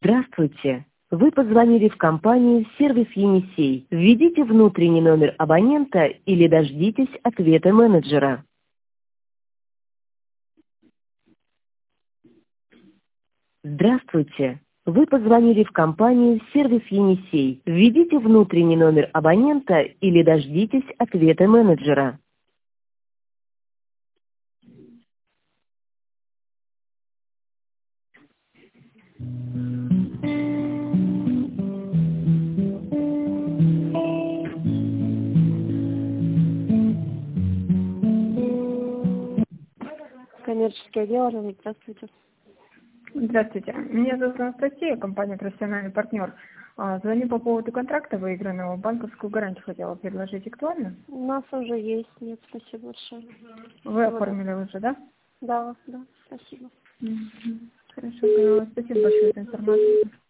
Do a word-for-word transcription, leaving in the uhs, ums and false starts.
Здравствуйте. Вы позвонили в компанию «Сервис Енисей». Введите внутренний номер абонента или дождитесь ответа менеджера. Здравствуйте. Вы позвонили в компанию «Сервис Енисей». Введите внутренний номер абонента или дождитесь ответа менеджера. Коммерческий отдел, здравствуйте. Здравствуйте. Меня зовут Анастасия, компания «Профессиональный партнер». А, Звоню по поводу контракта выигранного. Банковскую гарантию хотела предложить. Актуально? У нас уже есть, нет, спасибо большое. Вы оформили уже, да? Да, да, спасибо. Мгм. Хорошо, поняла. Спасибо большое за информацию.